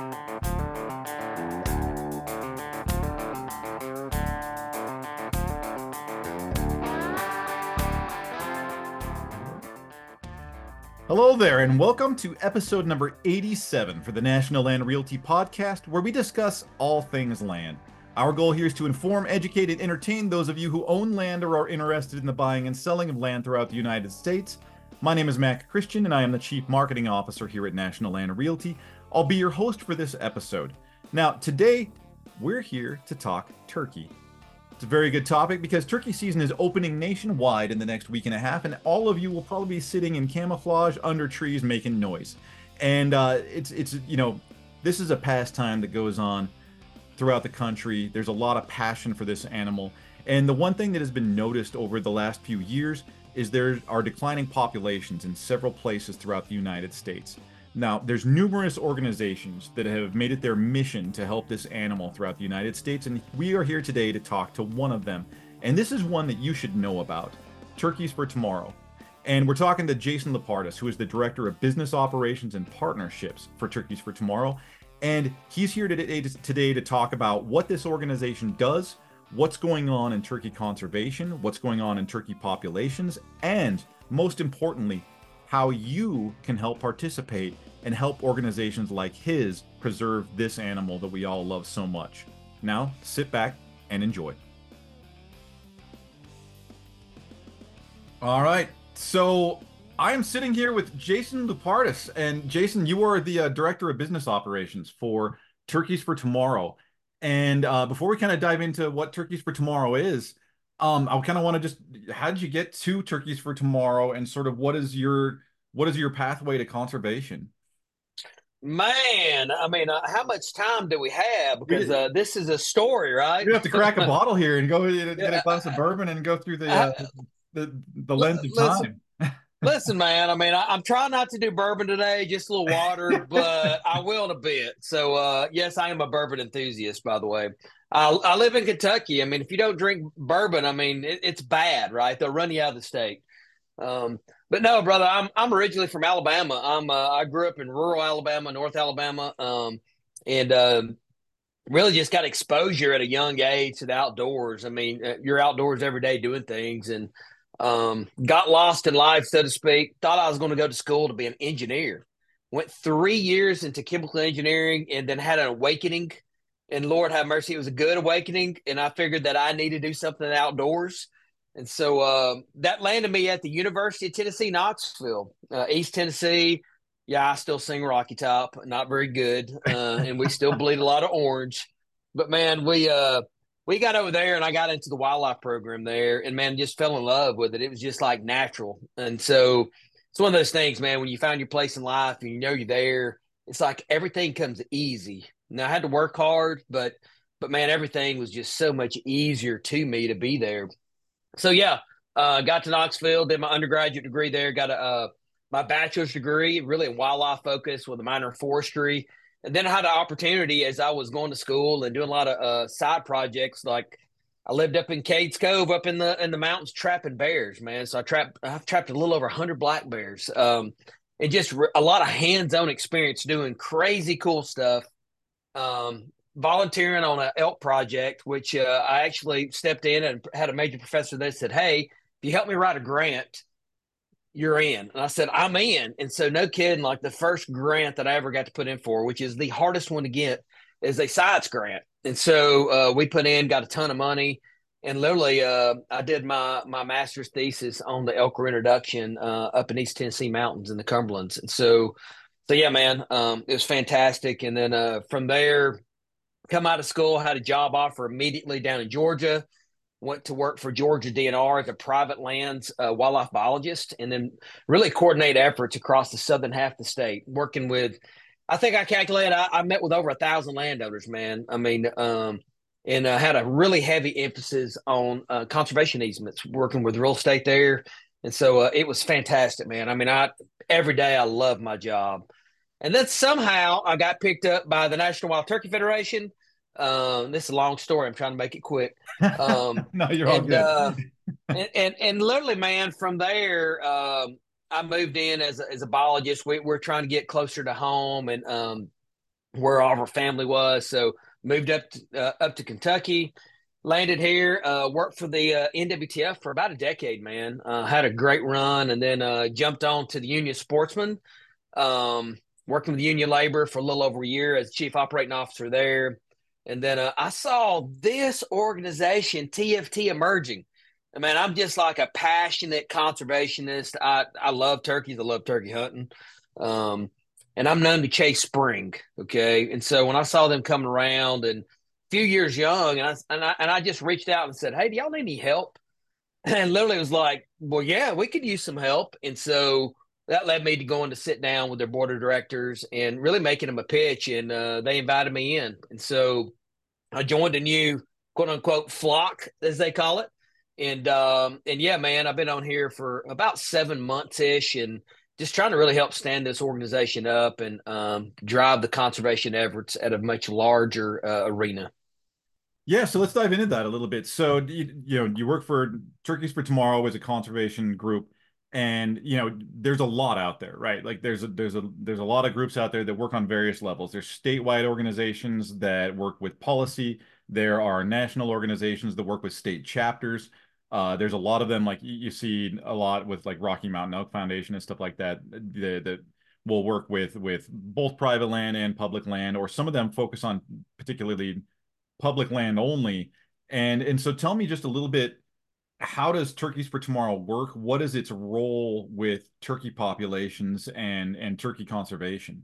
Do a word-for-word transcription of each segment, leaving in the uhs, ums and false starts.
Hello there, and welcome to episode number eighty-seven for the National Land Realty Podcast, where we discuss all things land. Our goal here is to inform, educate, and entertain those of you who own land or are interested in the buying and selling of land throughout the United States. My name is Mac Christian, and I am the Chief Marketing Officer here at National Land Realty. I'll be your host for this episode. Now, today, we're here to talk turkey. It's a very good topic because turkey season is opening nationwide in the next week and a half, and all of you will probably be sitting in camouflage under trees making noise. And uh, it's, it's you know, this is a pastime that goes on throughout the country. There's a lot of passion for this animal. And the one thing that has been noticed over the last few years is there are declining populations in several places throughout the United States. Now, there's numerous organizations that have made it their mission to help this animal throughout the United States, and we are here today to talk to one of them. And this is one that you should know about, Turkeys for Tomorrow. And we're talking to Jason Lapardis, who is the Director of Business Operations and Partnerships for Turkeys for Tomorrow. And he's here today to, today to talk about what this organization does, what's going on in turkey conservation, what's going on in turkey populations, and most importantly, how you can help participate and help organizations like his preserve this animal that we all love so much. Now, sit back and enjoy. All right, so I am sitting here with Jason Lapardis, and Jason, you are the uh, Director of Business Operations for Turkeys for Tomorrow. And uh, before we kind of dive into what Turkeys for Tomorrow is, um, I kind of want to just, how did you get to Turkeys for Tomorrow, and sort of what is your what is your pathway to conservation? Man, I mean, uh, how much time do we have? Because uh, this is a story, right? You have to crack a bottle here and go get a glass of bourbon and go through the uh, the, the lens of time. Listen, listen, man. I mean, I, I'm trying not to do bourbon today, just a little water, but I will in a bit. So, uh, yes, I am a bourbon enthusiast, by the way. I, I live in Kentucky. I mean, if you don't drink bourbon, I mean, it, it's bad, right? They'll run you out of the state. Um, but no, brother, I'm I'm originally from Alabama. I'm uh, I grew up in rural Alabama, North Alabama, um, and uh, really just got exposure at a young age to the outdoors. I mean, uh, you're outdoors every day doing things, and um, got lost in life, so to speak. Thought I was going to go to school to be an engineer. Went three years into chemical engineering, and then had an awakening. And Lord have mercy, it was a good awakening, and I figured that I needed to do something outdoors. And so uh, that landed me at the University of Tennessee, Knoxville, uh, East Tennessee. Yeah, I still sing Rocky Top, not very good, uh, and we still bleed a lot of orange. But man, we uh, we got over there, and I got into the wildlife program there, and man, just fell in love with it. It was just like natural, and so it's one of those things, man. When you find your place in life and you know you're there, it's like everything comes easy. Now I had to work hard, but but man, everything was just so much easier to me to be there. So yeah, uh, got to Knoxville, did my undergraduate degree there, got a, uh, my bachelor's degree, really in wildlife focus with a minor in forestry. And then I had an opportunity as I was going to school and doing a lot of uh, side projects. Like I lived up in Cades Cove, up in the in the mountains, trapping bears, man. So I trapped, I've trapped a little over one hundred black bears, um, and just re- a lot of hands-on experience doing crazy cool stuff. Um, volunteering on an elk project, which uh, I actually stepped in and had a major professor that said, hey, if you help me write a grant, you're in. And I said, I'm in. And so no kidding, like the first grant that I ever got to put in for, which is the hardest one to get, is a science grant. And so uh, we put in, got a ton of money. And literally uh, I did my, my master's thesis on the elk reintroduction uh, up in East Tennessee mountains in the Cumberlands. And so, so yeah, man, um, it was fantastic. And then uh, from there, come out of school, had a job offer immediately down in Georgia, went to work for Georgia D N R as a private lands uh, wildlife biologist, and then really coordinate efforts across the southern half of the state, working with, I think I calculated, I, I met with over a thousand landowners, man. I mean, um, and uh, had a really heavy emphasis on uh, conservation easements, working with real estate there. And so uh, it was fantastic, man. I mean, I every day I love my job. And then somehow I got picked up by the National Wild Turkey Federation. Um, this is a long story. I'm trying to make it quick. Um, no, you're all and, good. uh, and, and and literally, man, from there, um, I moved in as a, as a biologist. We, we're trying to get closer to home, and um, where all of our family was. So moved up to, uh, up to Kentucky, landed here, uh, worked for the uh, N W T F for about a decade, man. Uh, had a great run, and then uh, jumped on to the Union Sportsman, um, working with Union Labor for a little over a year as chief operating officer there. And then uh, I saw this organization, T F T, emerging. I mean, I'm just like a passionate conservationist. I, I love turkeys. I love turkey hunting. Um, and I'm known to chase spring. Okay. And so when I saw them coming around and a few years young, and I, and I, and I just reached out and said, "Hey, do y'all need any help?" And literally was like, "Well, yeah, we could use some help." And so that led me to going to sit down with their board of directors and really making them a pitch. And uh, they invited me in. And so I joined a new quote unquote flock, as they call it. And um, and yeah, man, I've been on here for about seven months ish, and just trying to really help stand this organization up and um, drive the conservation efforts at a much larger uh, arena. Yeah, so let's dive into that a little bit. So, you, you know, you work for Turkeys for Tomorrow as a conservation group, and you know, there's a lot out there, right? Like there's a there's a there's a lot of groups out there that work on various levels. There's statewide organizations that work with policy. There are national organizations that work with state chapters. Uh, there's a lot of them, like you, you see a lot with like Rocky Mountain Elk Foundation and stuff like that, that that will work with with both private land and public land, or some of them focus on particularly public land only. And and so tell me just a little bit, how does Turkeys for Tomorrow work? What is its role with turkey populations and and turkey conservation?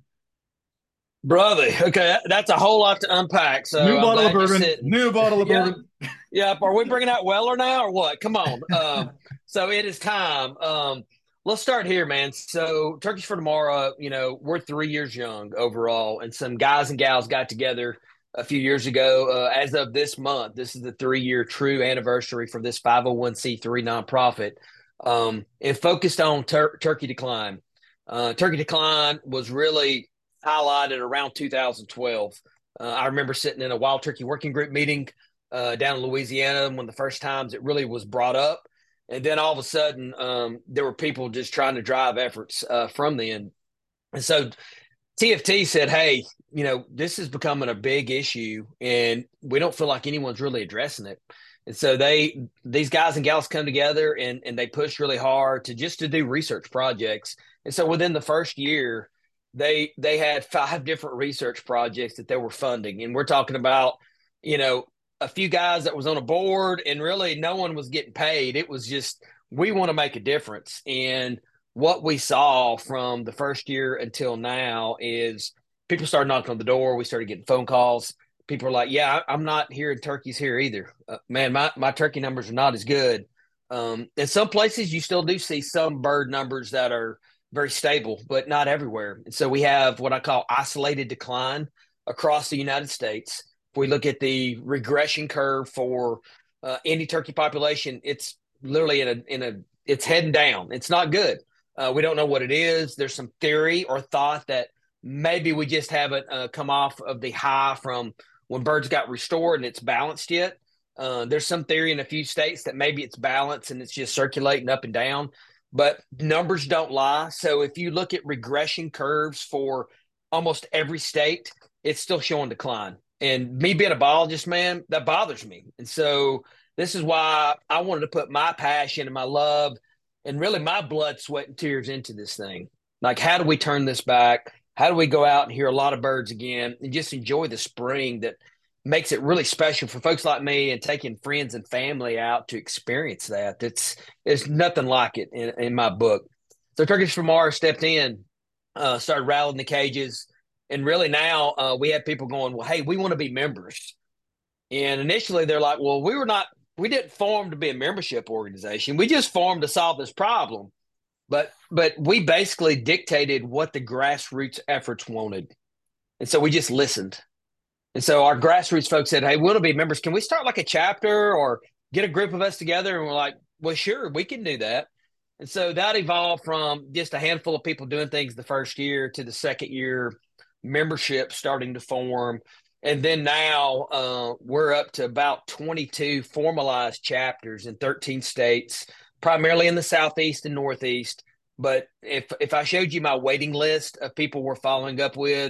Brother, okay, that's a whole lot to unpack. So New I'm bottle of glad you're bourbon, sitting. new bottle of Yep, bourbon. yep. Are we bringing out Weller now or what? Come on. Um, so it is time. Um, let's start here, man. So Turkeys for Tomorrow, you know, we're three years young overall, and some guys and gals got together a few years ago. Uh, as of this month, this is the three-year true anniversary for this five oh one c three nonprofit, um, and focused on tur- turkey decline. Uh, turkey decline was really highlighted around two thousand twelve. Uh, I remember sitting in a wild turkey working group meeting uh, down in Louisiana, one of the first times it really was brought up. And then all of a sudden, um, there were people just trying to drive efforts uh, from then. And so T F T said, "Hey, you know, this is becoming a big issue, and we don't feel like anyone's really addressing it." And so they, these guys and gals come together and, and they push really hard to just to do research projects. And so within the first year, they they had five different research projects that they were funding. And we're talking about, you know, a few guys that was on a board, and really no one was getting paid. It was just, we want to make a difference. And what we saw from the first year until now is people started knocking on the door. We started getting phone calls. People are like, "Yeah, I'm not hearing turkeys here either. Uh, man, my, my turkey numbers are not as good." Um, in some places, you still do see some bird numbers that are very stable, but not everywhere. And so we have what I call isolated decline across the United States. If we look at the regression curve for uh, any turkey population, it's literally in a in a it's heading down. It's not good. Uh, we don't know what it is. There's some theory or thought that maybe we just haven't uh, come off of the high from when birds got restored and it's balanced yet. Uh, there's some theory in a few states that maybe it's balanced and it's just circulating up and down, but numbers don't lie. So if you look at regression curves for almost every state, it's still showing decline. And me being a biologist, man, that bothers me. And so this is why I wanted to put my passion and my love and really my blood, sweat, and tears into this thing. Like, how do we turn this back? How do we go out and hear a lot of birds again and just enjoy the spring that makes it really special for folks like me, and taking friends and family out to experience that? It's, it's nothing like it in, in my book. So Turkeys for Mars stepped in, uh, started rattling the cages. And really now uh, we have people going, "Well, hey, we want to be members." And initially they're like, "Well, we were not, we didn't form to be a membership organization. We just formed to solve this problem." But but we basically dictated what the grassroots efforts wanted. And so we just listened. And so our grassroots folks said, "Hey, we want to be members. Can we start like a chapter or get a group of us together?" And we're like, "Well, sure, we can do that." And so that evolved from just a handful of people doing things the first year to the second year membership starting to form. And then now uh, we're up to about twenty-two formalized chapters in thirteen states, primarily in the Southeast and Northeast. But if if I showed you my waiting list of people we're following up with,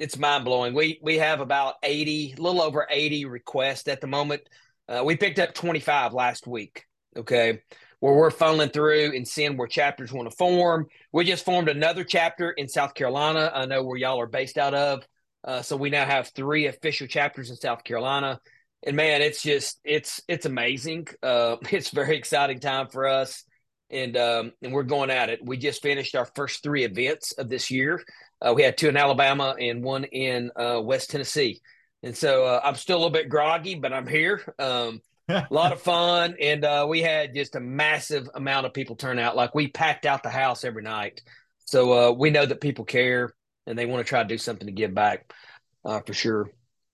it's mind blowing. We we have about eighty, a little over eighty requests at the moment. Uh, we picked up twenty-five last week. Okay, where we're funneling through and seeing where chapters want to form. We just formed another chapter in South Carolina. I know where y'all are based out of. Uh, so we now have three official chapters in South Carolina. And man, it's just it's it's amazing. Uh, it's a very exciting time for us, and um, and we're going at it. We just finished our first three events of this year. Uh, we had two in Alabama and one in uh, West Tennessee, and so uh, I'm still a little bit groggy, but I'm here. Um, a lot of fun, and uh, we had just a massive amount of people turn out. Like we packed out the house every night, so uh, we know that people care and they want to try to do something to give back uh, for sure.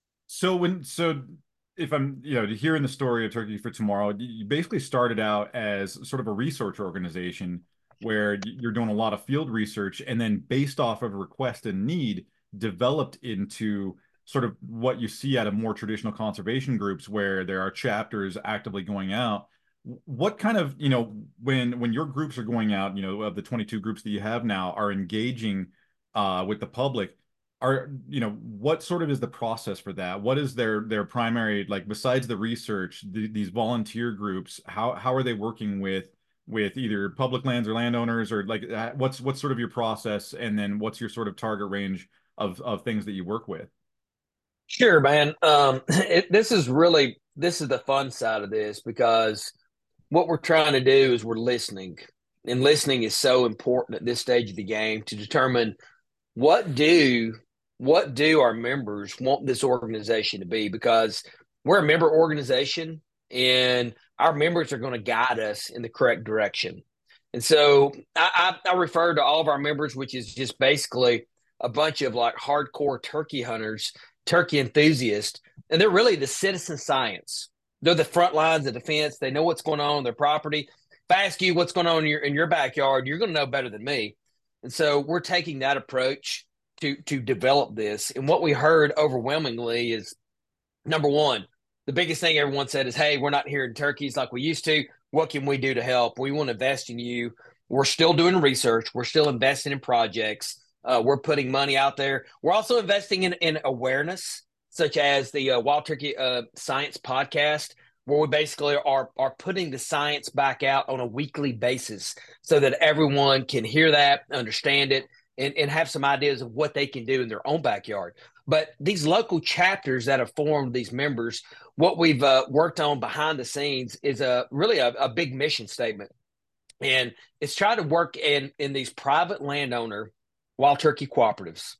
So when so if I'm, you know, hearing the story of Turkey for Tomorrow, you basically started out as sort of a research organization where you're doing a lot of field research and then based off of request and need developed into sort of what you see out of more traditional conservation groups where there are chapters actively going out. What kind of, you know, when when your groups are going out, you know, of the twenty-two groups that you have now are engaging uh, with the public, are, you know, what sort of is the process for that? What is their their primary, like, besides the research, the, these volunteer groups, how how are they working with with either public lands or landowners, or like uh, what's what's sort of your process, and then what's your sort of target range of of things that you work with? Sure, man. Um, it, this is really this is the fun side of this because what we're trying to do is we're listening, and listening is so important at this stage of the game to determine what do what do our members want this organization to be, because we're a member organization and our members are going to guide us in the correct direction. And so I, I, I refer to all of our members, which is just basically a bunch of like hardcore turkey hunters, turkey enthusiasts, and they're really the citizen science. They're the front lines of defense. They know what's going on in their property. If I ask you what's going on in your in your backyard, you're going to know better than me. And so we're taking that approach to to develop this. And what we heard overwhelmingly is, number one, the biggest thing everyone said is, hey, we're not hearing turkeys like we used to. What can we do to help? We want to invest in you. We're still doing research. We're still investing in projects. Uh, we're putting money out there. We're also investing in, in awareness, such as the uh, Wild Turkey uh, Science podcast, where we basically are, are putting the science back out on a weekly basis so that everyone can hear that, understand it, and, and have some ideas of what they can do in their own backyard. But these local chapters that have formed these members, what we've uh, worked on behind the scenes is a really a, a big mission statement. And it's trying to work in, in these private landowner wild turkey cooperatives.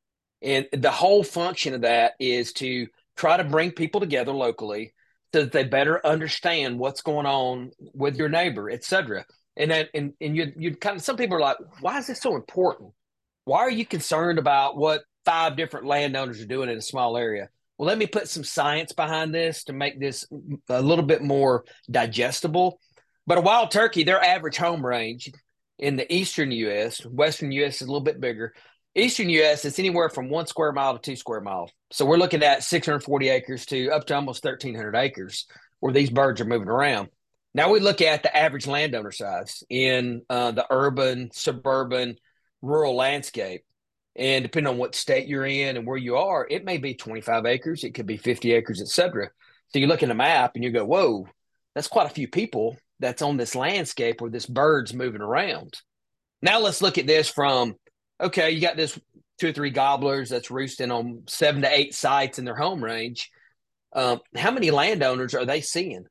And the whole function of that is to try to bring people together locally so that they better understand what's going on with your neighbor, et cetera. And that, and, and you you kind of, some people are like, why is this so important? Why are you concerned about what five different landowners are doing in a small area? Well, let me put some science behind this to make this a little bit more digestible. But a wild turkey, their average home range in the eastern U S, western U S is a little bit bigger. Eastern U S, it's anywhere from one square mile to two square miles. So we're looking at six hundred forty acres to up to almost thirteen hundred acres where these birds are moving around. Now we look at the average landowner size in uh, the urban, suburban, rural landscape. And depending on what state you're in and where you are, it may be twenty-five acres, it could be fifty acres, et cetera. So you look at a map and you go, whoa, that's quite a few people that's on this landscape where this bird's moving around. Now let's look at this from, okay, you got this two or three gobblers that's roosting on seven to eight sites in their home range. Um, how many landowners are they seeing?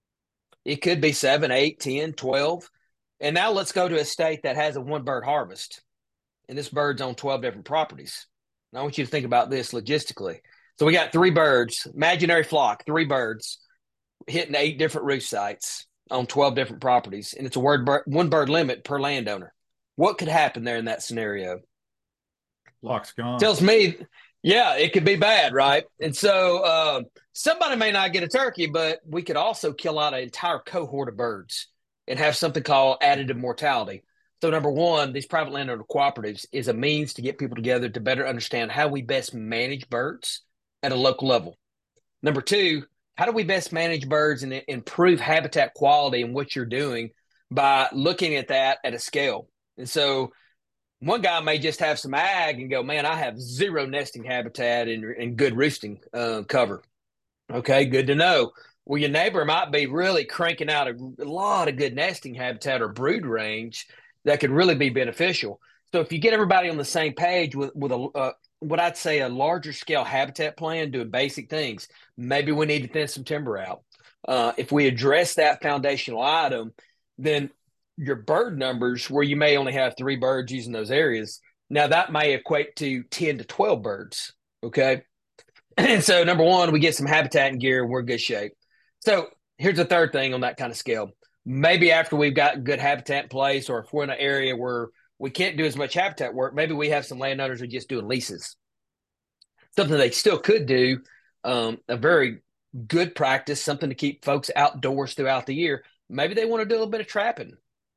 It could be seven, eight, ten, twelve. And now let's go to a state that has a one bird harvest. And this bird's on twelve different properties. And I want you to think about this logistically. So we got three birds, imaginary flock, three birds hitting eight different roost sites on twelve different properties. And it's a word bird, one bird limit per landowner. What could happen there in that scenario? Flock's gone. Tells me, yeah, it could be bad, right? And so uh, somebody may not get a turkey, but we could also kill out an entire cohort of birds and have something called additive mortality. So number one, these private landowner cooperatives is a means to get people together to better understand how we best manage birds at a local level. Number two, how do we best manage birds and improve habitat quality and what you're doing by looking at that at a scale? And so One guy may just have some ag and go, man, I have zero nesting habitat and, and good roosting uh, cover. Okay, good to know. Well, your neighbor might be really cranking out a, a lot of good nesting habitat or brood range that could really be beneficial. So if you get everybody on the same page with with a uh, what I'd say a larger scale habitat plan, doing basic things, maybe we need to thin some timber out. Uh, if we address that foundational item, then your bird numbers, where you may only have three birds using those areas, now that may equate to ten to twelve birds. Okay. And so, number one, we get some habitat and gear, and we're in good shape. So, here's the third thing on that kind of scale. Maybe after we've got good habitat in place, or if we're in an area where we can't do as much habitat work, maybe we have some landowners who are just doing leases. Something they still could do, um, a very good practice, something to keep folks outdoors throughout the year. Maybe they want to do a little bit of trapping.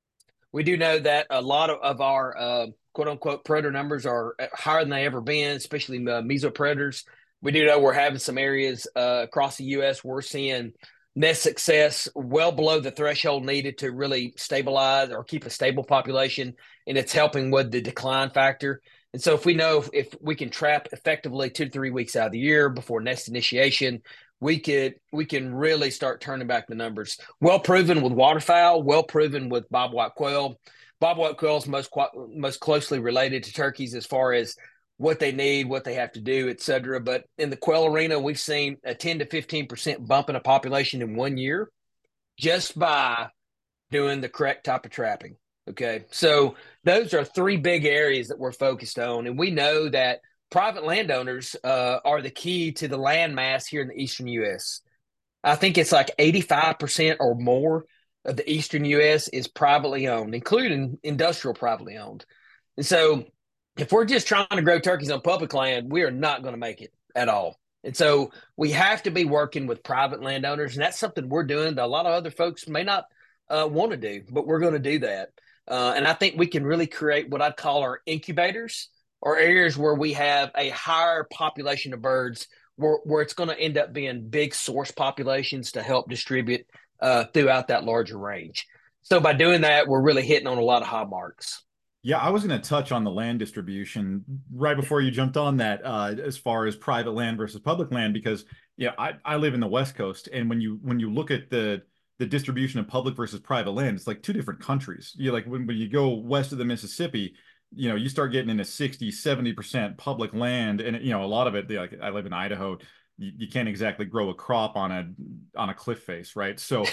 We do know that a lot of, of our uh, quote unquote predator numbers are higher than they ever been, especially uh, mesopredators. We do know we're having some areas uh, across the U S we're seeing nest success well below the threshold needed to really stabilize or keep a stable population, and it's helping with the decline factor. And so if we know if, if we can trap effectively two to three weeks out of the year before nest initiation, we could we can really start turning back the numbers. Well proven with waterfowl, well proven with bobwhite quail. Bobwhite quail is most most closely related to turkeys as far as what they need, what they have to do, et cetera. But in the quail arena, we've seen a ten to fifteen percent bump in a population in one year just by doing the correct type of trapping. Okay. So those are three big areas that we're focused on. And we know that private landowners uh, are the key to the land mass here in the Eastern U S. I think it's like eighty-five percent or more of the Eastern U S is privately owned, including industrial privately owned. And so if we're just trying to grow turkeys on public land, we are not going to make it at all. And so we have to be working with private landowners, and that's something we're doing that a lot of other folks may not uh, want to do, but we're going to do that. Uh, and I think we can really create what I'd call our incubators, or areas where we have a higher population of birds, where, where it's going to end up being big source populations to help distribute uh, throughout that larger range. So by doing that, we're really hitting on a lot of high marks. Yeah, I was going to touch on the land distribution right before you jumped on that, uh, as far as private land versus public land, because yeah, I, I live in the West Coast, and when you when you look at the the distribution of public versus private land, it's like two different countries. You like when, when you go west of the Mississippi, you know, you start getting into sixty, seventy percent public land, and you know, a lot of it, like I live in Idaho, you, you can't exactly grow a crop on a on a cliff face, right? So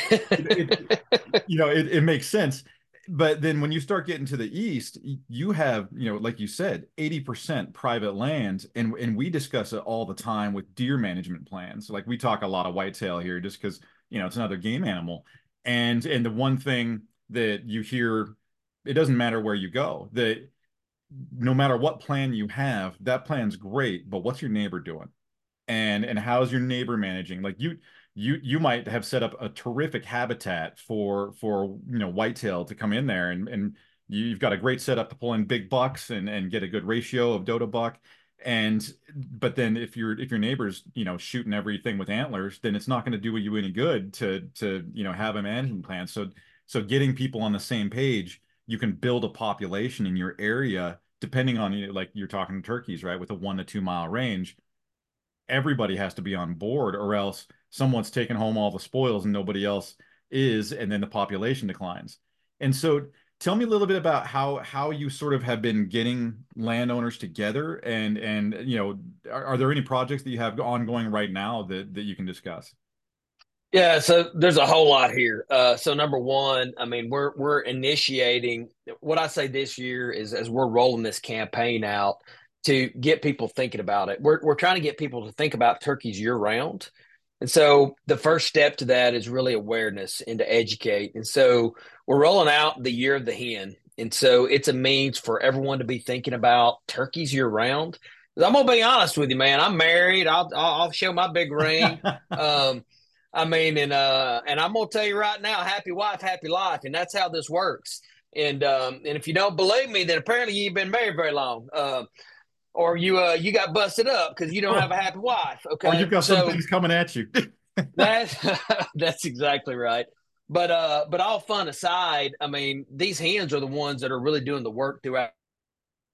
it, it, you know, it, it makes sense. But then when you start getting to the east, you have, you know, like you said, eighty percent private land. And, and we discuss it all the time with deer management plans. Like we talk a lot of whitetail here just because, you know, it's another game animal. And and the one thing that you hear, it doesn't matter where you go, that no matter what plan you have, that plan's great, but what's your neighbor doing? And and how's your neighbor managing? Like you you you might have set up a terrific habitat for for you know whitetail to come in there, and and you've got a great setup to pull in big bucks and and get a good ratio of doe to buck. And but then if your if your neighbor's you know shooting everything with antlers, then it's not going to do you any good to to you know have a management plan. So so getting people on the same page, you can build a population in your area depending on, you know, like you're talking turkeys, right, with a one to two mile range. Everybody has to be on board, or else someone's taking home all the spoils and nobody else is, and then the population declines. And so tell me a little bit about how how you sort of have been getting landowners together, and and you know, are, are there any projects that you have ongoing right now that that you can discuss? Yeah, so there's a whole lot here. Uh, so number one, I mean, we're we're initiating what I say this year is as we're rolling this campaign out to get people thinking about it. We're we're trying to get people to think about turkeys year round. And so the first step to that is really awareness and to educate. And so we're rolling out the year of the hen. And so it's a means for everyone to be thinking about turkeys year round. I'm gonna be honest with you, man. I'm married. I'll I'll show my big ring. Um, I mean, and uh, and I'm gonna tell you right now, happy wife, happy life, and that's how this works. And um, and if you don't believe me, then apparently you ain't been married very long, uh, or you uh, you got busted up because you don't have a happy wife. Or Okay, you've got some so things coming at you. that's that's exactly right. But uh, but all fun aside, I mean, these hens are the ones that are really doing the work throughout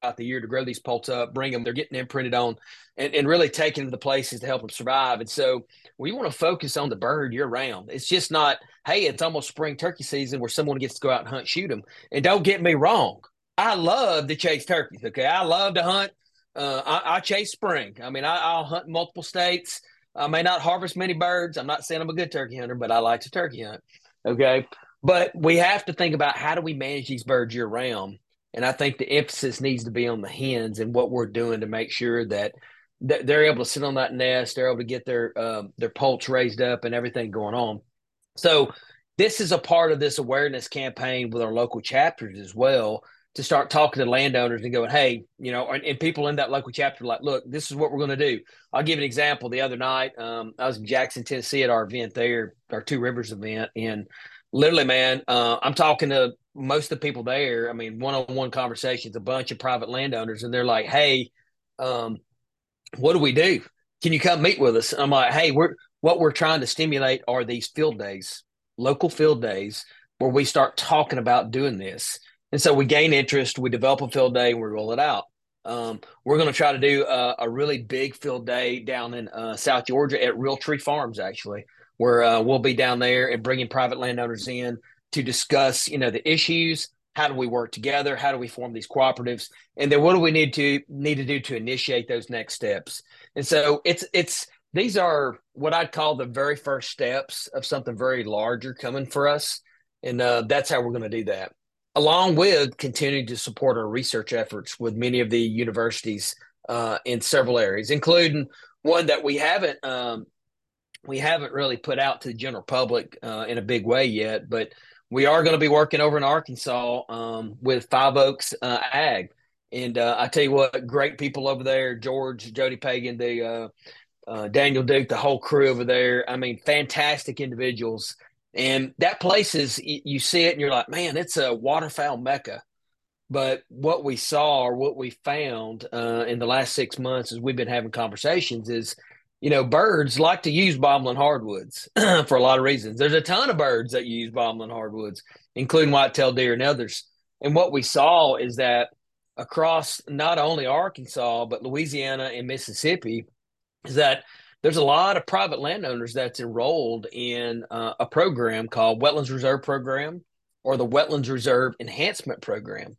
the year to grow these poults up, bring them, they're getting imprinted on, and, and really taking them to places to help them survive. And so we want to focus on the bird year round. It's just not, hey, it's almost spring turkey season where someone gets to go out and hunt, shoot them. And don't get me wrong, I love to chase turkeys. Okay, I love to hunt. Uh, I, I chase spring. I mean, I, I'll hunt in multiple states. I may not harvest many birds. I'm not saying I'm a good turkey hunter, but I like to turkey hunt. Okay, but we have to think about how do we manage these birds year round. And I think the emphasis needs to be on the hens and what we're doing to make sure that they're able to sit on that nest, they're able to get their uh, their poults raised up and everything going on. So this is a part of this awareness campaign with our local chapters as well, to start talking to landowners and going, hey, you know, and, and people in that local chapter like, look, this is what we're going to do. I'll give an example. The other night, um, I was in Jackson, Tennessee at our event there, our Two Rivers event. And literally, man, uh, I'm talking to most of the people there. I mean, one-on-one conversations, a bunch of private landowners, and they're like, hey, um, what do we do? Can you come meet with us? I'm like, hey, we're what we're trying to stimulate are these field days, local field days, where we start talking about doing this. And so we gain interest, we develop a field day, and we roll it out. Um, we're going to try to do a, a really big field day down in uh, South Georgia at Real Tree Farms, actually, where uh, we'll be down there and bringing private landowners in to discuss, you know, the issues. How do we work together? How do we form these cooperatives? And then what do we need to need to do to initiate those next steps? And so it's it's these are what I'd call the very first steps of something very larger coming for us. And uh, that's how we're going to do that, along with continuing to support our research efforts with many of the universities uh, in several areas, including one that we haven't um, we haven't really put out to the general public uh, in a big way yet, but we are going to be working over in Arkansas um, with Five Oaks uh, Ag. And uh, I tell you what, great people over there, George, Jody Pagan, the uh, uh, Daniel Duke, the whole crew over there. I mean, fantastic individuals. And that place is, you see it and you're like, man, it's a waterfowl mecca. But what we saw or what we found uh, in the last six months as we've been having conversations is, you know, birds like to use bottleneck hardwoods for a lot of reasons. There's a ton of birds that use bottleneck hardwoods, including white-tailed deer and others. And what we saw is that across not only Arkansas, but Louisiana and Mississippi, is that there's a lot of private landowners that's enrolled in uh, a program called Wetlands Reserve Program or the Wetlands Reserve Enhancement Program.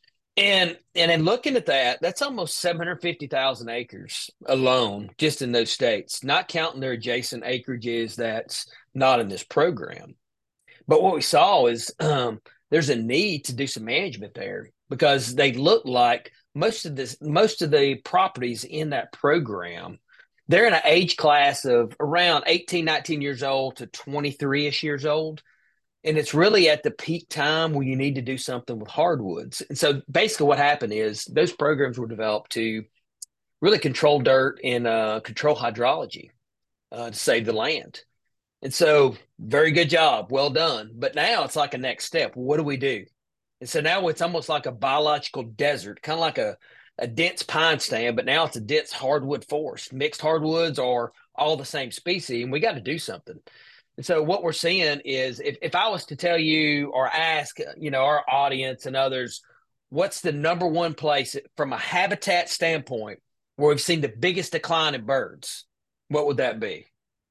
And and in looking at that, that's almost seven hundred fifty thousand acres alone just in those states, not counting their adjacent acreages that's not in this program. But what we saw is um, there's a need to do some management there because they look like most of this, most of the properties in that program, they're in an age class of around eighteen, nineteen years old to twenty-three-ish years old. And it's really at the peak time where you need to do something with hardwoods. And so basically what happened is those programs were developed to really control dirt and uh, control hydrology uh, to save the land. And so very good job. Well done. But now it's like a next step. What do we do? And so now it's almost like a biological desert, kind of like a, a dense pine stand, but now it's a dense hardwood forest. Mixed hardwoods are all the same species, and we got to do something. And so what we're seeing is if, if I was to tell you or ask, you know, our audience and others, what's the number one place from a habitat standpoint where we've seen the biggest decline in birds, what would that be?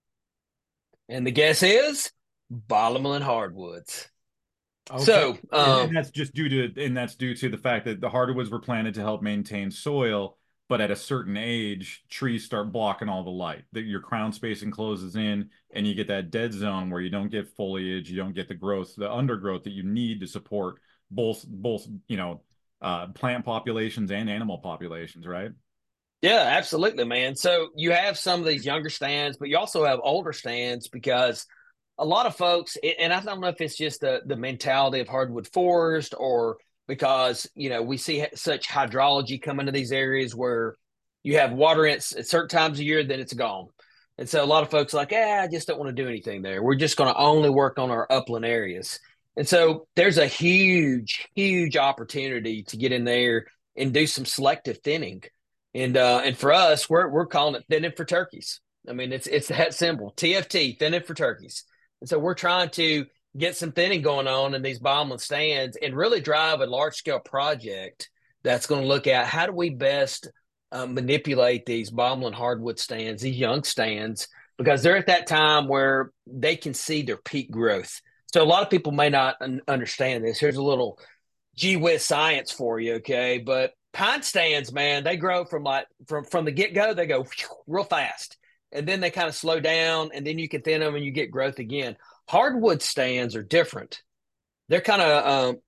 And the guess is bottomland hardwoods. Okay. So, um, and that's just due to, and that's due to the fact that the hardwoods were planted to help maintain soil, but at a certain age, trees start blocking all the light. That your crown spacing closes in, and you get that dead zone where you don't get foliage, you don't get the growth, the undergrowth that you need to support both, both you know, uh, plant populations and animal populations, right? Yeah, absolutely, man. So you have some of these younger stands, but you also have older stands because a lot of folks, and I don't know if it's just the the mentality of hardwood forest or because, you know, we see such hydrology come into these areas where you have water in at certain times of year, then it's gone. And so a lot of folks are like, eh, I just don't want to do anything there. We're just going to only work on our upland areas. And so there's a huge, huge opportunity to get in there and do some selective thinning. And uh, and for us, we're we're calling it thinning for turkeys. I mean, it's it's that simple. T F T, thinning for turkeys. And so we're trying to get some thinning going on in these bottomland stands and really drive a large-scale project that's going to look at how do we best uh, manipulate these bottleland hardwood stands, these young stands, because they're at that time where they can see their peak growth. So a lot of people may not un- understand this. Here's a little gee whiz science for you, okay? But pine stands, man, they grow from like from from the get go. They go whew, real fast, and then they kind of slow down, and then you can thin them and you get growth again. Hardwood stands are different. They're kind of um,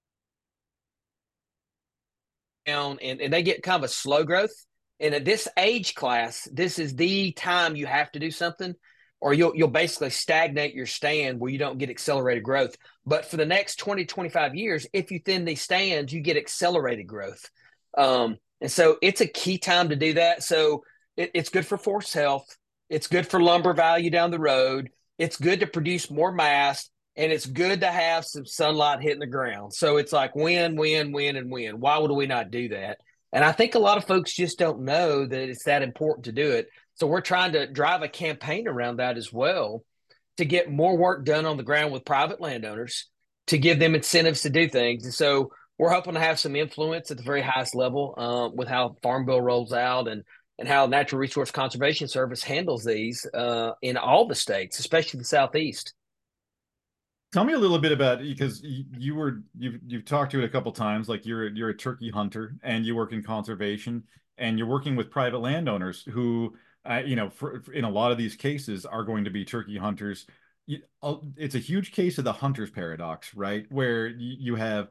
down, and, and they get kind of a slow growth. And at this age class, this is the time you have to do something, or you'll you'll basically stagnate your stand where you don't get accelerated growth. But for the next twenty, twenty-five years, if you thin these stands, you get accelerated growth. Um, and so it's a key time to do that. So it, it's good for forest health. It's good for lumber value down the road. It's good to produce more mass, and it's good to have some sunlight hitting the ground. So it's like win, win, win, and win. Why would we not do that? And I think a lot of folks just don't know that it's that important to do it. So we're trying to drive a campaign around that as well to get more work done on the ground with private landowners, to give them incentives to do things. And so we're hoping to have some influence at the very highest level uh, with how Farm Bill rolls out and and how Natural Resource Conservation Service handles these uh, in all the states, especially the Southeast. Tell me a little bit about, because you, you were you've you've talked to it a couple times, like you're you're a turkey hunter and you work in conservation and you're working with private landowners who uh, you know for, for- in a lot of these cases are going to be turkey hunters. You, uh, it's a huge case of the hunter's paradox, right? Where you, you have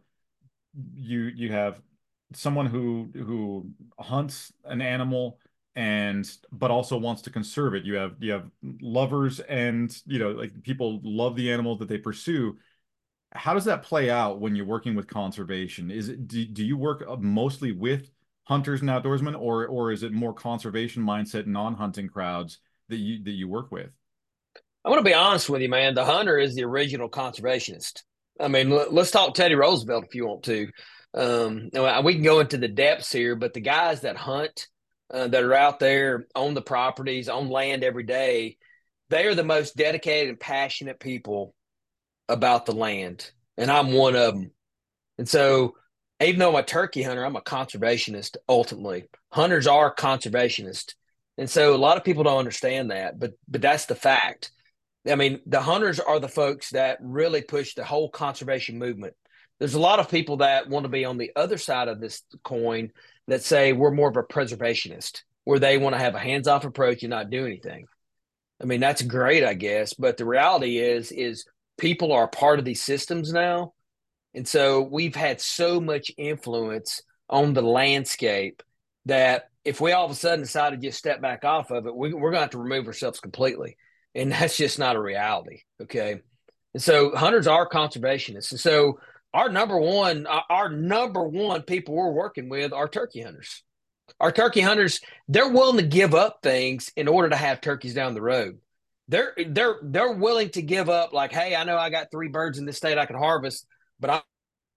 you you have someone who who hunts an animal and but also wants to conserve it. You have you have lovers and you know like people love the animal that they pursue. How does that play out when you're working with conservation? Is it do, do you work uh, mostly with hunters and outdoorsmen, or or is it more conservation mindset non-hunting crowds that you that you work with? I'm going to be honest with you, man. The hunter is the original conservationist. I mean, l- let's talk Teddy Roosevelt if you want to. Um, now, we can go into the depths here, but the guys that hunt, uh, that are out there on the properties, on land every day, they are the most dedicated and passionate people about the land. And I'm one of them. And so, even though I'm a turkey hunter, I'm a conservationist ultimately. Hunters are conservationists. And so, a lot of people don't understand that, but but that's the fact. I mean, the hunters are the folks that really push the whole conservation movement. There's a lot of people that want to be on the other side of this coin that say we're more of a preservationist, where they want to have a hands-off approach and not do anything. I mean, that's great, I guess, but the reality is is people are a part of these systems now. And so we've had so much influence on the landscape that if we all of a sudden decide to just step back off of it, we, we're going to have to remove ourselves completely. And that's just not a reality. Okay. And so hunters are conservationists. And so our number one, our number one people we're working with are turkey hunters. Our turkey hunters, they're willing to give up things in order to have turkeys down the road. They're they're they're willing to give up, like, hey, I know I got three birds in this state I can harvest, but I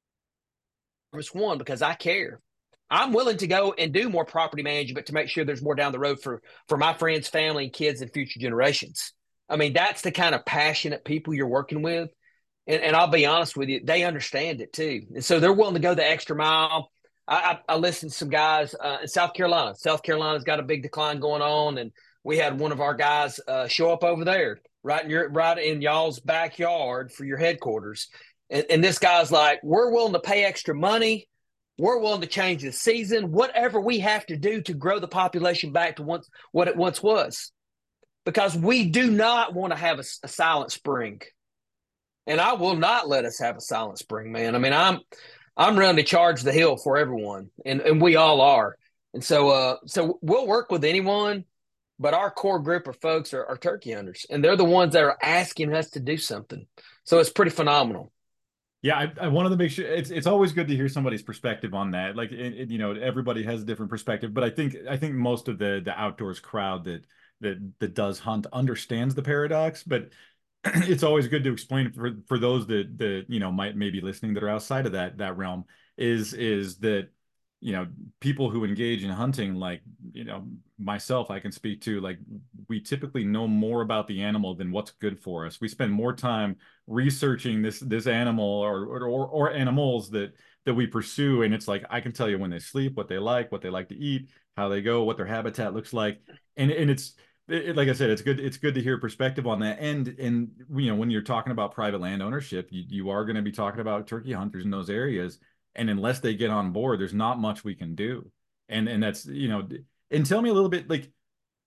harvest one because I care. I'm willing to go and do more property management to make sure there's more down the road for for my friends, family, and kids and future generations. I mean, that's the kind of passionate people you're working with. And, and I'll be honest with you, they understand it too. And so they're willing to go the extra mile. I, I, I listened to some guys uh, in South Carolina. South Carolina's got a big decline going on, and we had one of our guys uh, show up over there, right in your right in y'all's backyard for your headquarters. And, and this guy's like, "We're willing to pay extra money. We're willing to change the season, whatever we have to do to grow the population back to once what it once was, because we do not want to have a, a silent spring." And I will not let us have a silent spring, man. I mean, I'm I'm ready to charge the hill for everyone, and, and we all are. And so uh so we'll work with anyone, but our core group of folks are, are turkey hunters, and they're the ones that are asking us to do something. So it's pretty phenomenal. Yeah, I, I wanted to make sure it's it's always good to hear somebody's perspective on that. Like it, it, you know, everybody has a different perspective, but I think I think most of the the outdoors crowd that that that does hunt understands the paradox, but it's always good to explain for for those that that you know might maybe listening that are outside of that that realm is is that you know people who engage in hunting, like you know myself, I can speak to, like we typically know more about the animal than what's good for us. We spend more time researching this this animal or or or animals that that we pursue. And it's like, I can tell you when they sleep, what they like, what they like to eat, how they go, what their habitat looks like. And, and it's, it, like I said, it's good. It's good to hear perspective on that. And, and, you know, when you're talking about private land ownership, you, you are going to be talking about turkey hunters in those areas. And unless they get on board, there's not much we can do. And, and that's, you know, and tell me a little bit, like,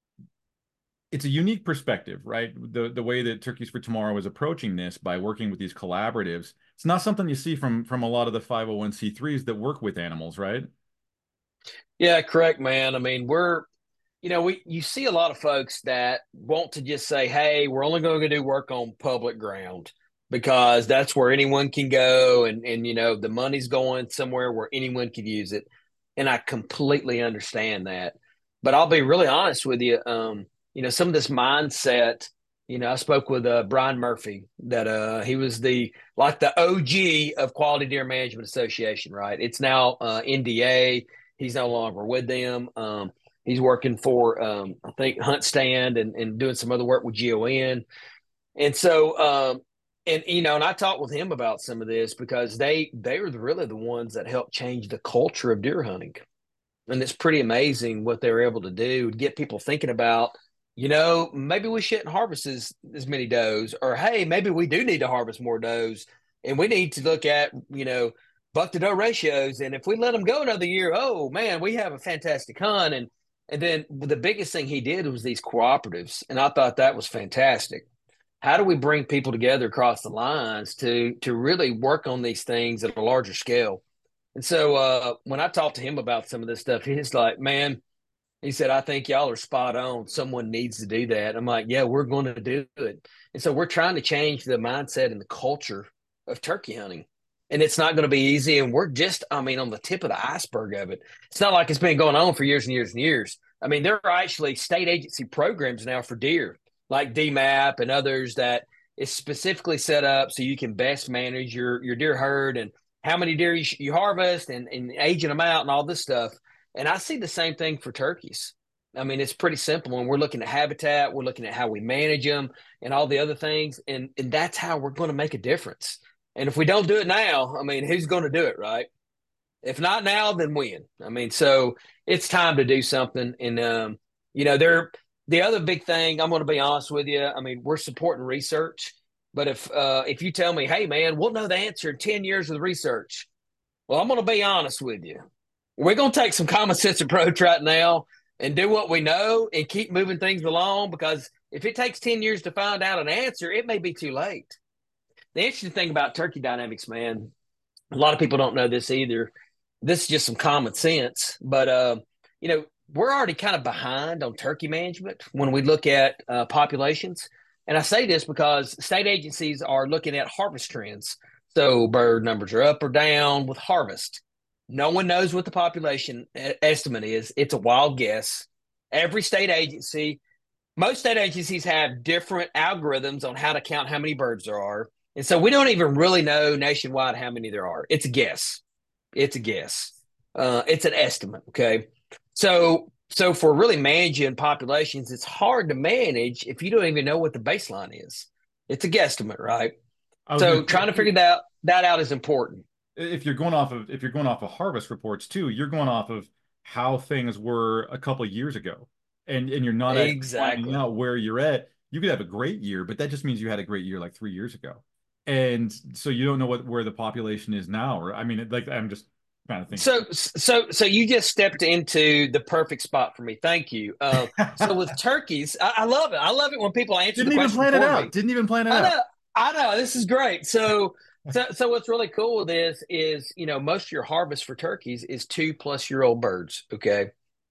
it's a unique perspective, right? The the way that Turkeys for Tomorrow is approaching this by working with these collaboratives. It's not something you see from from a lot of the five oh one c threes that work with animals, right? Yeah, correct, man. I mean, we're, you know, we you see a lot of folks that want to just say, "Hey, we're only going to do work on public ground because that's where anyone can go, and and you know, the money's going somewhere where anyone could use it." And I completely understand that. But I'll be really honest with you. Um, you know, some of this mindset. You know, I spoke with uh, Brian Murphy. That uh, he was the like the O G of Quality Deer Management Association, right? It's now uh, N D A. He's no longer with them. Um, he's working for um, I think Hunt Stand and, and doing some other work with G O N. And so um, and you know, and I talked with him about some of this because they they were really the ones that helped change the culture of deer hunting. And it's pretty amazing what they were able to do to get people thinking about, you know, maybe we shouldn't harvest as, as many does, or hey, maybe we do need to harvest more does, and we need to look at, you know, buck to doe ratios. And if we let them go another year, oh man, we have a fantastic hunt. And and then the biggest thing he did was these cooperatives, and I thought that was fantastic. How do we bring people together across the lines to to really work on these things at a larger scale? And so uh, when I talked to him about some of this stuff, he's like, man, he said, I think y'all are spot on. Someone needs to do that. I'm like, yeah, we're going to do it. And so we're trying to change the mindset and the culture of turkey hunting. And it's not going to be easy. And we're just, I mean, on the tip of the iceberg of it. It's not like it's been going on for years and years and years. I mean, there are actually state agency programs now for deer, like D MAP and others, that is specifically set up so you can best manage your, your deer herd and how many deer you, you harvest and, and aging them out and all this stuff. And I see the same thing for turkeys. I mean, it's pretty simple. And we're looking at habitat, we're looking at how we manage them and all the other things. And, and that's how we're going to make a difference. And if we don't do it now, I mean, who's going to do it, right? If not now, then when? I mean, so it's time to do something. And, um, you know, there, the other big thing, I'm going to be honest with you. I mean, we're supporting research. But if uh, if you tell me, hey, man, we'll know the answer in ten years of research. Well, I'm going to be honest with you. We're going to take some common sense approach right now and do what we know and keep moving things along, because if it takes ten years to find out an answer, it may be too late. The interesting thing about turkey dynamics, man, a lot of people don't know this either. This is just some common sense. But, uh, you know, we're already kind of behind on turkey management when we look at uh, populations. And I say this because state agencies are looking at harvest trends. So bird numbers are up or down with harvest. No one knows what the population estimate is. It's a wild guess. Every state agency, most state agencies have different algorithms on how to count how many birds there are. And so we don't even really know nationwide how many there are. It's a guess. It's a guess. Uh, it's an estimate, okay? So So for really managing populations, it's hard to manage if you don't even know what the baseline is. It's a guesstimate, right? So Gonna, trying to figure that that out is important. If you're going off of if you're going off of harvest reports too, you're going off of how things were a couple of years ago, and and you're not actually finding Exactly. out where you're at. You could have a great year, but that just means you had a great year like three years ago, and so you don't know what where the population is now. Or I mean, like I'm just trying to think. So so so you just stepped into the perfect spot for me. Thank you. Uh, so with turkeys, I, I love it. I love it when people answer Didn't the even question plan it for out. me. Didn't even plan it I out. know. I know. This is great. So, so, so what's really cool with this is, you know, most of your harvest for turkeys is two plus year old birds. Okay.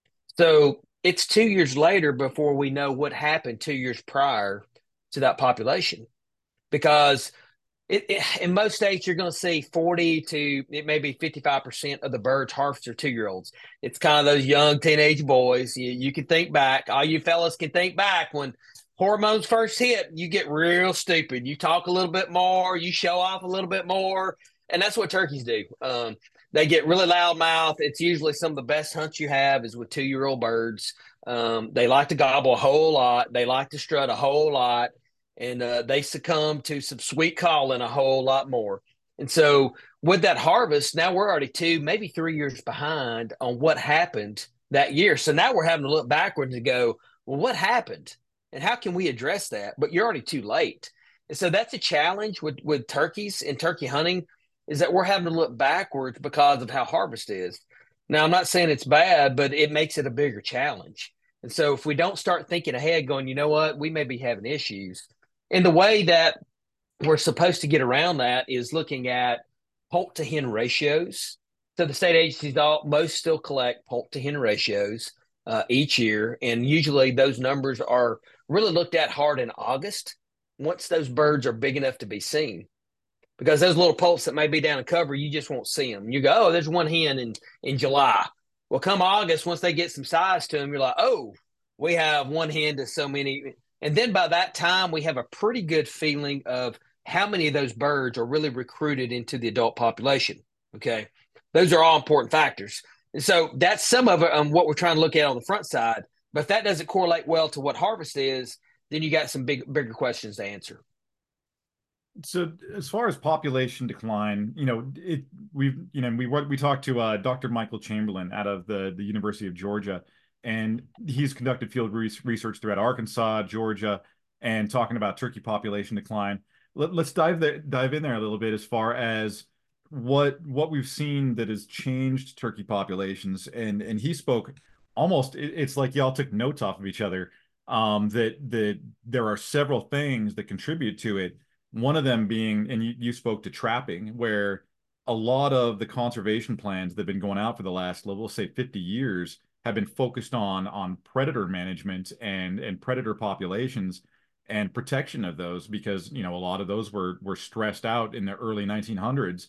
So it's two years later before we know what happened two years prior to that population, because it, it, in most states, you're going to see forty to it may be fifty-five percent of the birds harvested are two year olds. It's kind of those young teenage boys. You, you can think back, all you fellas can think back when hormones first hit, you get real stupid. You talk a little bit more, you show off a little bit more. And that's what turkeys do. Um, they get really loud mouth. It's usually some of the best hunts you have is with two year old birds. Um, they like to gobble a whole lot. They like to strut a whole lot. And uh, they succumb to some sweet calling a whole lot more. And so with that harvest, now we're already two, maybe three years behind on what happened that year. So now we're having to look backwards and go, well, what happened? And how can we address that? But you're already too late. And so that's a challenge with, with turkeys and turkey hunting, is that we're having to look backwards because of how harvest is. Now, I'm not saying it's bad, but it makes it a bigger challenge. And so if we don't start thinking ahead, going, you know what, we may be having issues. And the way that we're supposed to get around that is looking at poult to hen ratios. So the state agencies, all, most still collect poult to hen ratios uh, each year. And usually those numbers are really looked at hard in August, once those birds are big enough to be seen. Because those little poults that may be down in cover, you just won't see them. You go, oh, there's one hen in, in July. Well, come August, once they get some size to them, you're like, oh, we have one hen to so many. And then by that time, we have a pretty good feeling of how many of those birds are really recruited into the adult population. Okay. Those are all important factors. And so that's some of it on what we're trying to look at on the front side. But if that doesn't correlate well to what harvest is, then you got some big, bigger questions to answer. So as far as population decline, you know, it we've you know we we talked to uh, Doctor Michael Chamberlain out of the the University of Georgia, and he's conducted field research throughout Arkansas, Georgia, and talking about turkey population decline. Let, let's dive there, dive in there a little bit as far as what what we've seen that has changed turkey populations, and and he spoke almost it, it's like y'all took notes off of each other. Um, that that there are several things that contribute to it. One of them being, and you, you spoke to trapping, where a lot of the conservation plans that have been going out for the last, we'll say fifty years, have been focused on on predator management and and predator populations and protection of those, because you know a lot of those were were stressed out in the early nineteen hundreds.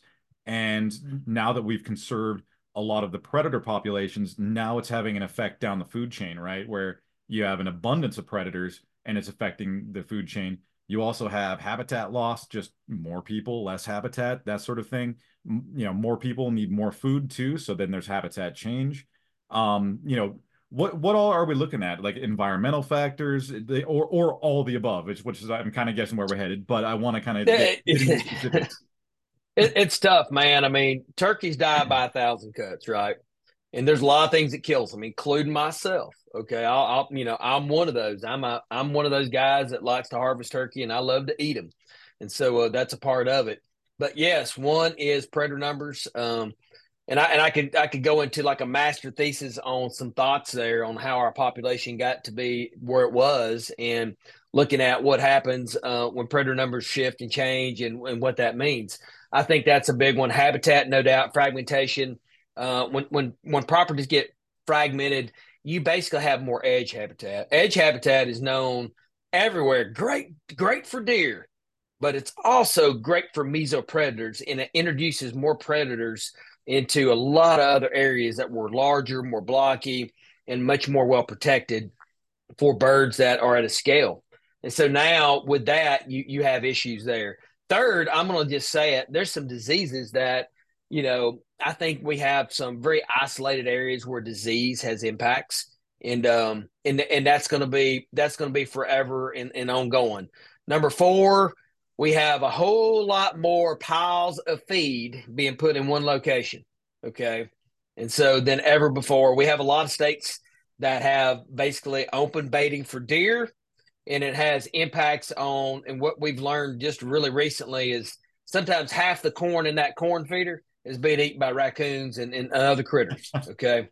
And now that we've conserved a lot of the predator populations, now it's having an effect down the food chain, right? Where you have an abundance of predators and it's affecting the food chain. You also have habitat loss, just more people, less habitat, that sort of thing. You know, more people need more food too, so then there's habitat change. Um, you know, what what all are we looking at? Like environmental factors, they, or or all the above, which which is I'm kind of guessing where we're headed, but I want to kind of get into specifics. It, it's tough, man. I mean, turkeys die by a thousand cuts, right? And there's a lot of things that kills them, including myself. Okay, I'll, I'll, you know, I'm one of those. I'm a, I'm one of those guys that likes to harvest turkey, and I love to eat them, and so uh, that's a part of it. But yes, one is predator numbers, um, and I and I could I could go into like a master thesis on some thoughts there on how our population got to be where it was, and looking at what happens uh, when predator numbers shift and change, and, and what that means. I think that's a big one. Habitat, no doubt, fragmentation. Uh, when when when properties get fragmented, you basically have more edge habitat. Edge habitat is known everywhere. Great, great for deer, but it's also great for mesopredators, and it introduces more predators into a lot of other areas that were larger, more blocky, and much more well protected for birds that are at a scale. And so now with that, you you have issues there. Third, I'm going to just say it. There's some diseases that, you know, I think we have some very isolated areas where disease has impacts, and um, and and that's going to be that's going to be forever and, and ongoing. Number four, we have a whole lot more piles of feed being put in one location. Okay, and so than ever before, we have a lot of states that have basically open baiting for deer, and it has impacts on. And what we've learned just really recently is sometimes half the corn in that corn feeder is being eaten by raccoons and, and other critters. Okay.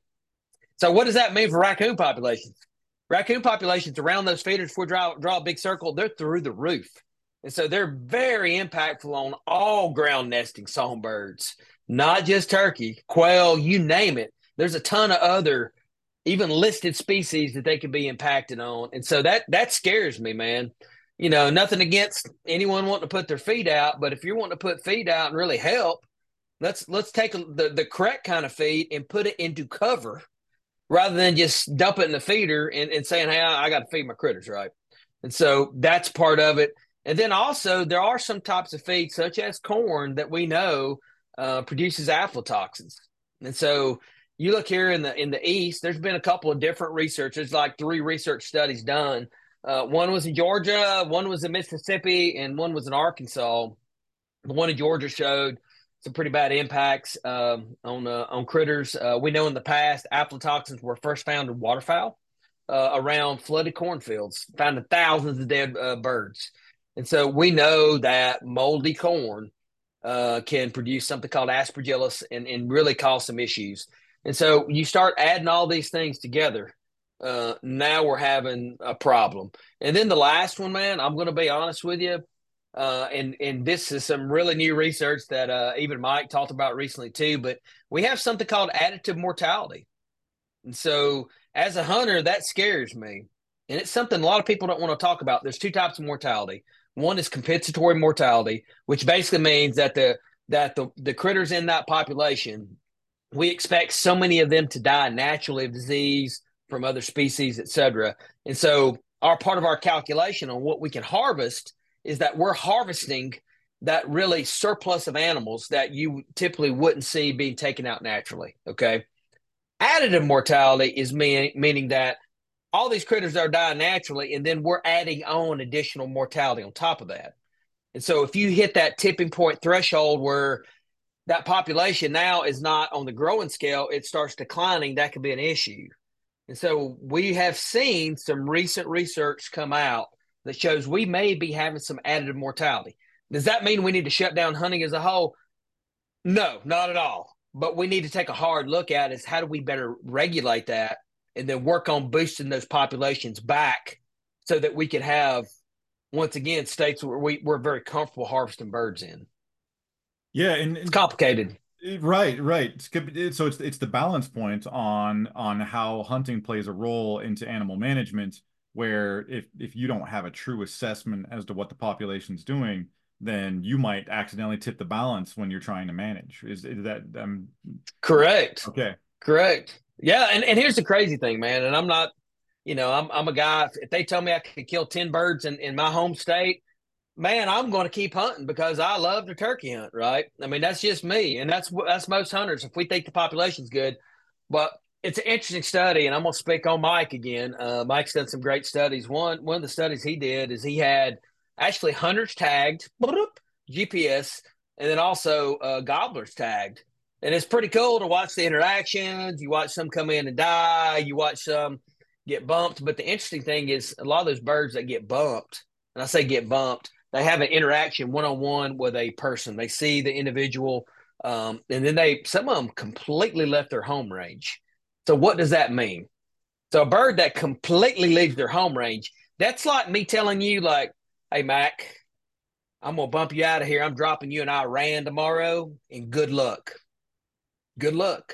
So what does that mean for raccoon populations? Raccoon populations around those feeders, if we draw, draw a big circle, they're through the roof. And so they're very impactful on all ground nesting songbirds, not just turkey, quail, you name it. There's a ton of other even listed species that they could be impacted on. And so that that scares me, man. You know, nothing against anyone wanting to put their feet out, but if you're wanting to put feet out and really help, Let's let's take the, the correct kind of feed and put it into cover rather than just dump it in the feeder and, and saying, hey, I, I got to feed my critters, right? And so that's part of it. And then also there are some types of feed, such as corn, that we know uh, produces aflatoxins. And so you look here in the in the East, there's been a couple of different research. There's like three research studies done. Uh, one was in Georgia, one was in Mississippi, and one was in Arkansas. The one in Georgia showed some pretty bad impacts um, on uh, on critters. Uh, we know in the past aflatoxins were first found in waterfowl uh, around flooded cornfields, found in thousands of dead uh, birds. And so we know that moldy corn uh, can produce something called aspergillus and, and really cause some issues. And so you start adding all these things together. Uh, now we're having a problem. And then the last one, man, I'm going to be honest with you. Uh, and and this is some really new research that uh, even Mike talked about recently too. But we have something called additive mortality, and so as a hunter, that scares me. And it's something a lot of people don't want to talk about. There's two types of mortality. One is compensatory mortality, which basically means that the that the the critters in that population, we expect so many of them to die naturally of disease from other species, et cetera. And so our part of our calculation on what we can harvest is that we're harvesting that really surplus of animals that you typically wouldn't see being taken out naturally. Okay. Additive mortality is mean, meaning that all these critters are dying naturally, and then we're adding on additional mortality on top of that. And so if you hit that tipping point threshold where that population now is not on the growing scale, it starts declining, that could be an issue. And so we have seen some recent research come out that shows we may be having some additive mortality. Does that mean we need to shut down hunting as a whole? No, not at all. But we need to take a hard look at is how do we better regulate that and then work on boosting those populations back so that we can have, once again, states where we, we're very comfortable harvesting birds in. Yeah, and, and it's complicated. Right, right. So it's it's the balance point on on how hunting plays a role into animal management, where if if you don't have a true assessment as to what the population's doing, then you might accidentally tip the balance when you're trying to manage. Is, is that um correct? Okay. Correct. Yeah, and, and here's the crazy thing, man. And I'm not, you know, I'm I'm a guy. If they tell me I could kill ten birds in, in my home state, man, I'm going to keep hunting because I love the turkey hunt, right? I mean, that's just me. And that's that's most hunters if we think the population's good. But it's an interesting study, and I'm going to speak on Mike again. Uh, Mike's done some great studies. One, one of the studies he did is he had actually hunters tagged, G P S, and then also uh, gobblers tagged. And it's pretty cool to watch the interactions. You watch some come in and die. You watch some get bumped. But the interesting thing is a lot of those birds that get bumped, and I say get bumped, they have an interaction one-on-one with a person. They see the individual, um, and then they some of them completely left their home range. So what does that mean? So a bird that completely leaves their home range, that's like me telling you, like, hey, Mac, I'm going to bump you out of here. I'm dropping you in Iran tomorrow, and good luck. Good luck.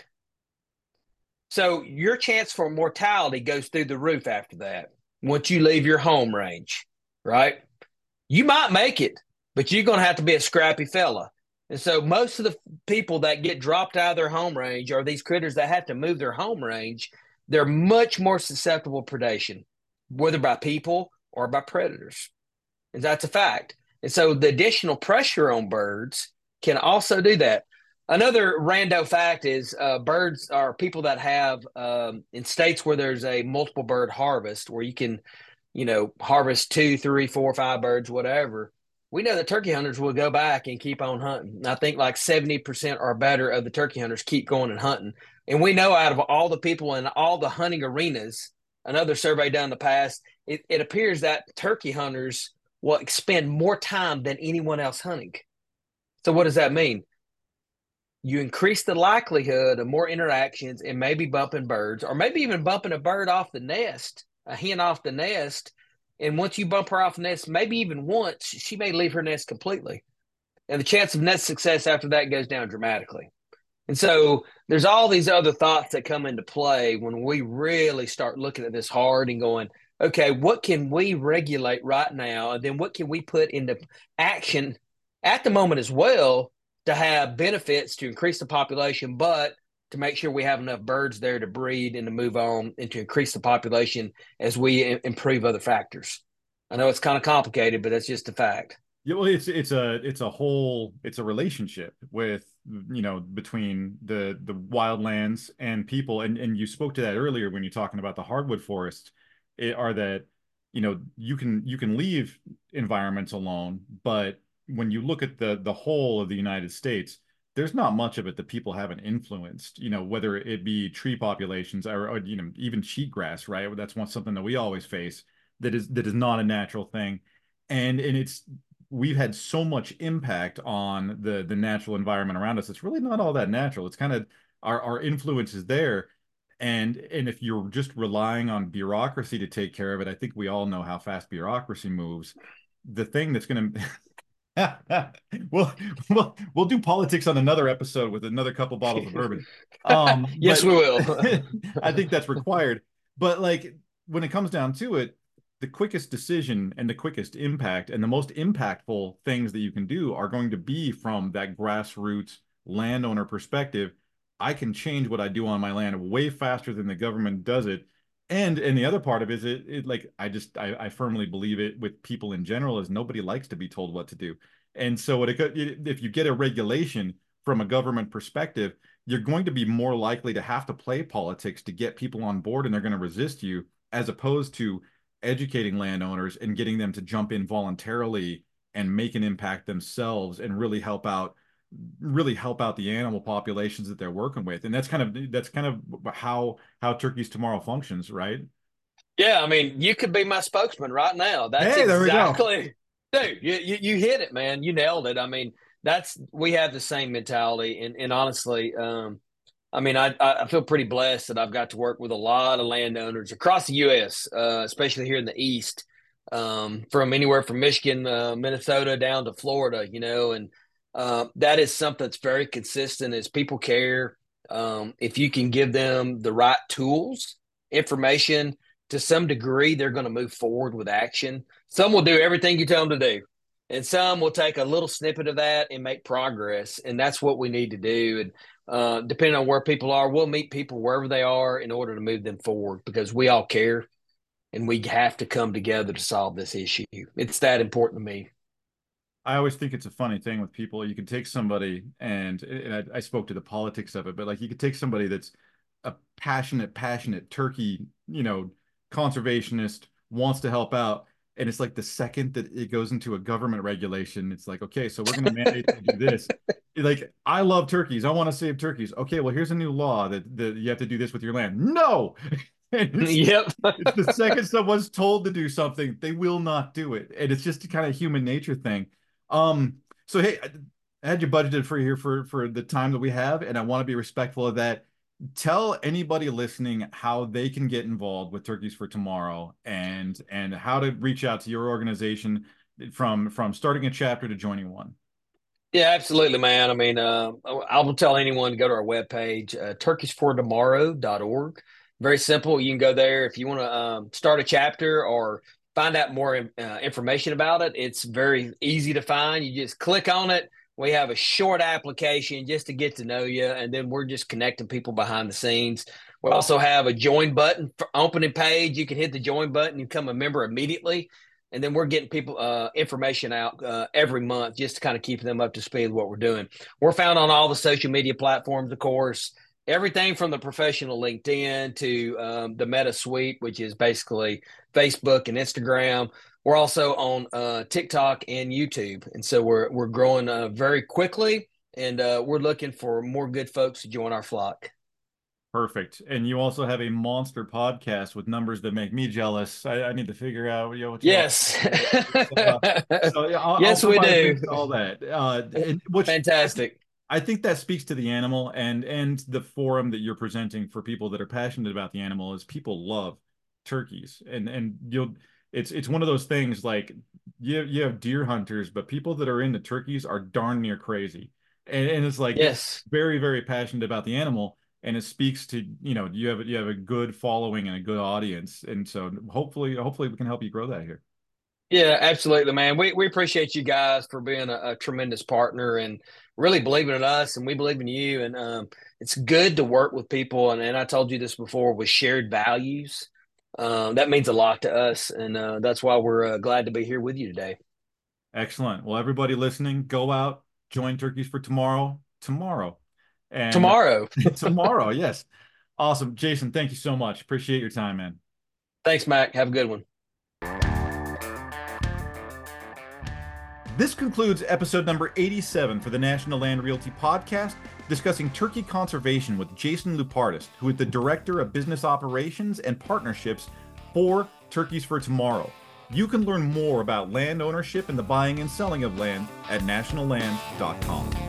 So your chance for mortality goes through the roof after that once you leave your home range, right? You might make it, but you're going to have to be a scrappy fella. And so most of the people that get dropped out of their home range are these critters that have to move their home range. They're much more susceptible to predation, whether by people or by predators. And that's a fact. And so the additional pressure on birds can also do that. Another rando fact is uh, birds are people that have um, in states where there's a multiple bird harvest where you can, you know, harvest two, three, four, five birds, whatever. We know that turkey hunters will go back and keep on hunting. I think like seventy percent or better of the turkey hunters keep going and hunting. And we know out of all the people in all the hunting arenas, another survey done in the past, it, it appears that turkey hunters will expend more time than anyone else hunting. So what does that mean? You increase the likelihood of more interactions and maybe bumping birds, or maybe even bumping a bird off the nest, a hen off the nest. And once you bump her off the nest, maybe even once, she may leave her nest completely. And the chance of nest success after that goes down dramatically. And so there's all these other thoughts that come into play when we really start looking at this hard and going, okay, what can we regulate right now? And then what can we put into action at the moment as well to have benefits to increase the population, but to make sure we have enough birds there to breed and to move on and to increase the population as we improve other factors. I know it's kind of complicated, but that's just a fact. Yeah, well, it's it's a it's a whole it's a relationship with, you know, between the the wildlands and people, and and you spoke to that earlier when you're talking about the hardwood forest. It, are that, you know, you can you can leave environments alone, but when you look at the the whole of the United States, there's not much of it that people haven't influenced, you know, whether it be tree populations or, or you know, even cheatgrass, right? That's one something that we always face that is that is not a natural thing. And and it's we've had so much impact on the the natural environment around us. It's really not all that natural. It's kind of our our influence is there. And and if you're just relying on bureaucracy to take care of it, I think we all know how fast bureaucracy moves. The thing that's going to we'll, we'll we'll do politics on another episode with another couple bottles of bourbon. Um, Yes, but we will. I think that's required. But like when it comes down to it, the quickest decision and the quickest impact and the most impactful things that you can do are going to be from that grassroots landowner perspective. I can change what I do on my land way faster than the government does it. And and the other part of it is it, it like I just I, I firmly believe it with people in general is nobody likes to be told what to do. And so what it, if you get a regulation from a government perspective, you're going to be more likely to have to play politics to get people on board and they're going to resist you as opposed to educating landowners and getting them to jump in voluntarily and make an impact themselves and really help out really help out the animal populations that they're working with. And that's kind of that's kind of how how Turkeys Tomorrow functions, right? Yeah, I mean, you could be my spokesman right now. That's Hey, there we go. exactly, dude. You, you you hit it, man. You nailed it. I mean, that's we have the same mentality, and and honestly, um, I mean, I I feel pretty blessed that I've got to work with a lot of landowners across the U S, uh, especially here in the East, um, from anywhere from Michigan, uh, Minnesota down to Florida. You know, and uh, that is something that's very consistent. Is people care. Um, if you can give them the right tools, information to some degree, they're going to move forward with action. Some will do everything you tell them to do, and some will take a little snippet of that and make progress. And that's what we need to do. And uh, depending on where people are, we'll meet people wherever they are in order to move them forward because we all care and we have to come together to solve this issue. It's that important to me. I always think it's a funny thing with people. You can take somebody and, and I, I spoke to the politics of it, but like you could take somebody that's a passionate, passionate turkey, you know, conservationist, wants to help out. And it's like the second that it goes into a government regulation, it's like, okay, so we're going to mandate to do this. Like, I love turkeys. I want to save turkeys. Okay, well, here's a new law that, that you have to do this with your land. No. It's, yep. it's the second someone's told to do something, they will not do it. And it's just a kind of human nature thing. Um, so hey, I had you budgeted for here for for the time that we have, and I want to be respectful of that. Tell anybody listening how they can get involved with Turkeys for Tomorrow and and how to reach out to your organization from from starting a chapter to joining one. Yeah, absolutely, man. I mean, uh, I will tell anyone to go to our webpage, uh, turkeys for tomorrow dot org. Very simple. You can go there if you want to um, start a chapter or find out more uh, information about it. It's very easy to find. You just click on it. We have a short application just to get to know you, and then we're just connecting people behind the scenes. We also have a join button for opening page. You can hit the join button and become a member immediately. And then we're getting people uh, information out uh, every month just to kind of keep them up to speed with what we're doing. We're found on all the social media platforms, of course, everything from the professional LinkedIn to um, the Meta Suite, which is basically Facebook and Instagram. We're also on uh, TikTok and YouTube. And so we're, we're growing uh, very quickly, and uh, we're looking for more good folks to join our flock. Perfect. And you also have a monster podcast with numbers that make me jealous. I, I need to figure out, you know, what you yes. uh, so yeah, I'll, yes, I'll we do. all that. Uh, and which Fantastic. I, I think that speaks to the animal and and the forum that you're presenting for people that are passionate about the animal is people love turkeys. And and you'll it's it's one of those things like you you have deer hunters, but people that are into turkeys are darn near crazy. And, and it's like yes, very, very passionate about the animal. And it speaks to, you know, you have you have a good following and a good audience. And so hopefully, hopefully we can help you grow that here. Yeah, absolutely, man. We we appreciate you guys for being a, a tremendous partner and really believing in us, and we believe in you. And um, it's good to work with people. And, and I told you this before with shared values. Um, that means a lot to us, and uh, that's why we're uh, glad to be here with you today. Excellent. Well, everybody listening, go out, join Turkeys for Tomorrow tomorrow. And tomorrow. tomorrow, yes. Awesome. Jason, thank you so much. Appreciate your time, man. Thanks, Mac. Have a good one. This concludes episode number eighty-seven for the National Land Realty Podcast, discussing turkey conservation with Jason Lupardis, who is the Director of Business Operations and Partnerships for Turkeys for Tomorrow. You can learn more about land ownership and the buying and selling of land at national land dot com.